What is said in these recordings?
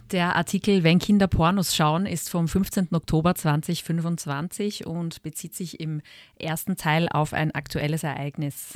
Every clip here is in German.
Der Artikel Wenn Kinder Pornos schauen ist vom 15. Oktober 2025 und bezieht sich im ersten Teil auf ein aktuelles Ereignis.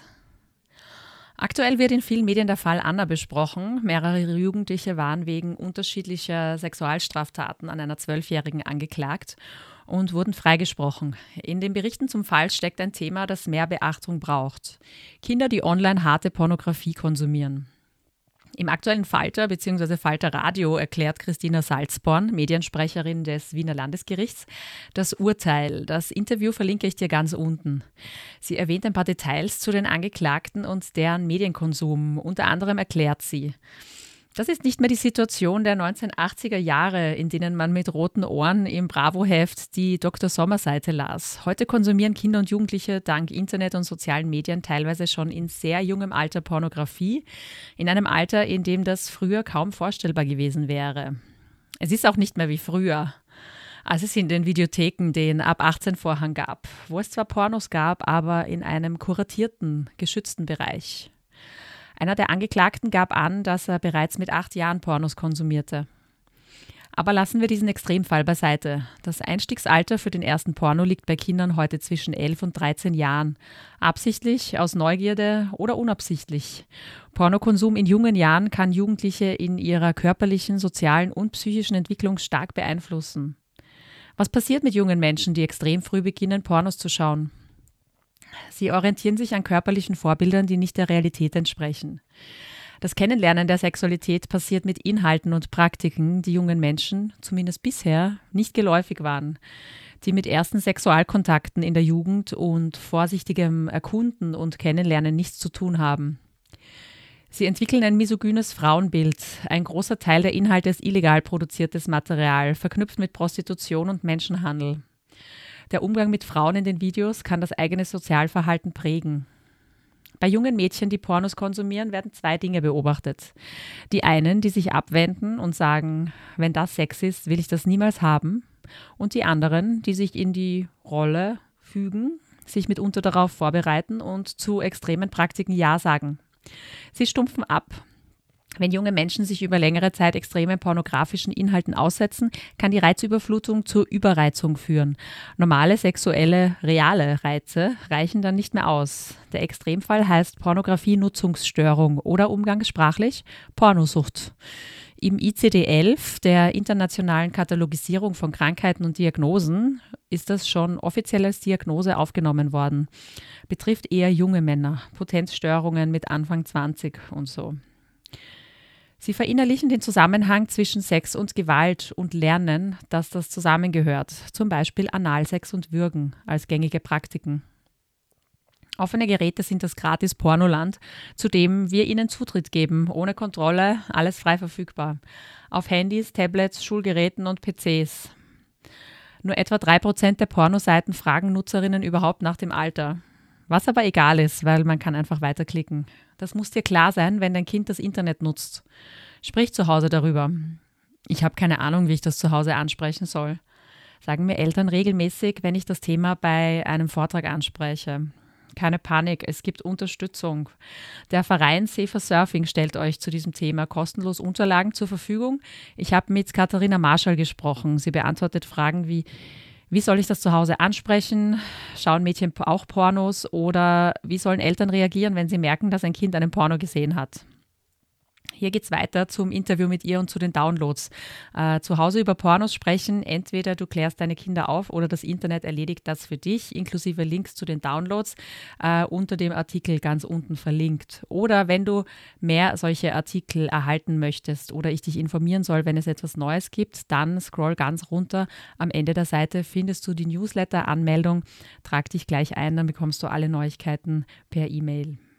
Aktuell wird in vielen Medien der Fall Anna besprochen. Mehrere Jugendliche waren wegen unterschiedlicher Sexualstraftaten an einer 12-Jährigen angeklagt und wurden freigesprochen. In den Berichten zum Fall steckt ein Thema, das mehr Beachtung braucht. Kinder, die online harte Pornografie konsumieren. Im aktuellen Falter bzw. Falter Radio erklärt Christina Salzborn, Mediensprecherin des Wiener Landesgerichts, das Urteil. Das Interview verlinke ich dir ganz unten. Sie erwähnt ein paar Details zu den Angeklagten und deren Medienkonsum. Unter anderem erklärt sie: Das ist nicht mehr die Situation der 1980er Jahre, in denen man mit roten Ohren im Bravo-Heft die Dr. Sommer-Seite las. Heute konsumieren Kinder und Jugendliche dank Internet und sozialen Medien teilweise schon in sehr jungem Alter Pornografie, in einem Alter, in dem das früher kaum vorstellbar gewesen wäre. Es ist auch nicht mehr wie früher, als es in den Videotheken den Ab-18-Vorhang gab, wo es zwar Pornos gab, aber in einem kuratierten, geschützten Bereich. Einer der Angeklagten gab an, dass er bereits mit 8 Jahren Pornos konsumierte. Aber lassen wir diesen Extremfall beiseite. Das Einstiegsalter für den ersten Porno liegt bei Kindern heute zwischen 11 und 13 Jahren. Absichtlich, aus Neugierde oder unabsichtlich. Pornokonsum in jungen Jahren kann Jugendliche in ihrer körperlichen, sozialen und psychischen Entwicklung stark beeinflussen. Was passiert mit jungen Menschen, die extrem früh beginnen, Pornos zu schauen? Sie orientieren sich an körperlichen Vorbildern, die nicht der Realität entsprechen. Das Kennenlernen der Sexualität passiert mit Inhalten und Praktiken, die jungen Menschen, zumindest bisher, nicht geläufig waren, die mit ersten Sexualkontakten in der Jugend und vorsichtigem Erkunden und Kennenlernen nichts zu tun haben. Sie entwickeln ein misogynes Frauenbild. Ein großer Teil der Inhalte ist illegal produziertes Material, verknüpft mit Prostitution und Menschenhandel. Der Umgang mit Frauen in den Videos kann das eigene Sozialverhalten prägen. Bei jungen Mädchen, die Pornos konsumieren, werden 2 Dinge beobachtet. Die einen, die sich abwenden und sagen, wenn das Sex ist, will ich das niemals haben. Und die anderen, die sich in die Rolle fügen, sich mitunter darauf vorbereiten und zu extremen Praktiken Ja sagen. Sie stumpfen ab. Wenn junge Menschen sich über längere Zeit extremen pornografischen Inhalten aussetzen, kann die Reizüberflutung zur Überreizung führen. Normale sexuelle, reale Reize reichen dann nicht mehr aus. Der Extremfall heißt Pornografie-Nutzungsstörung oder umgangssprachlich Pornosucht. Im ICD-11, der Internationalen Katalogisierung von Krankheiten und Diagnosen, ist das schon offiziell als Diagnose aufgenommen worden. Betrifft eher junge Männer, Potenzstörungen mit Anfang 20 und so. Sie verinnerlichen den Zusammenhang zwischen Sex und Gewalt und lernen, dass das zusammengehört, zum Beispiel Analsex und Würgen als gängige Praktiken. Offene Geräte sind das Gratis-Pornoland, zu dem wir ihnen Zutritt geben, ohne Kontrolle, alles frei verfügbar. Auf Handys, Tablets, Schulgeräten und PCs. Nur etwa 3% der Pornoseiten fragen Nutzerinnen überhaupt nach dem Alter. Was aber egal ist, weil man kann einfach weiterklicken. Das muss dir klar sein, wenn dein Kind das Internet nutzt. Sprich zu Hause darüber. Ich habe keine Ahnung, wie ich das zu Hause ansprechen soll. Sagen mir Eltern regelmäßig, wenn ich das Thema bei einem Vortrag anspreche. Keine Panik, es gibt Unterstützung. Der Verein Safer Surfing stellt euch zu diesem Thema kostenlos Unterlagen zur Verfügung. Ich habe mit Katharina Marschall gesprochen. Sie beantwortet Fragen wie soll ich das zu Hause ansprechen? Schauen Mädchen auch Pornos? Oder wie sollen Eltern reagieren, wenn sie merken, dass ein Kind einen Porno gesehen hat? Hier geht es weiter zum Interview mit ihr und zu den Downloads. Zu Hause über Pornos sprechen, entweder du klärst deine Kinder auf oder das Internet erledigt das für dich, inklusive Links zu den Downloads, unter dem Artikel ganz unten verlinkt. Oder wenn du mehr solche Artikel erhalten möchtest oder ich dich informieren soll, wenn es etwas Neues gibt, dann scroll ganz runter. Am Ende der Seite findest du die Newsletter-Anmeldung. Trag dich gleich ein, dann bekommst du alle Neuigkeiten per E-Mail.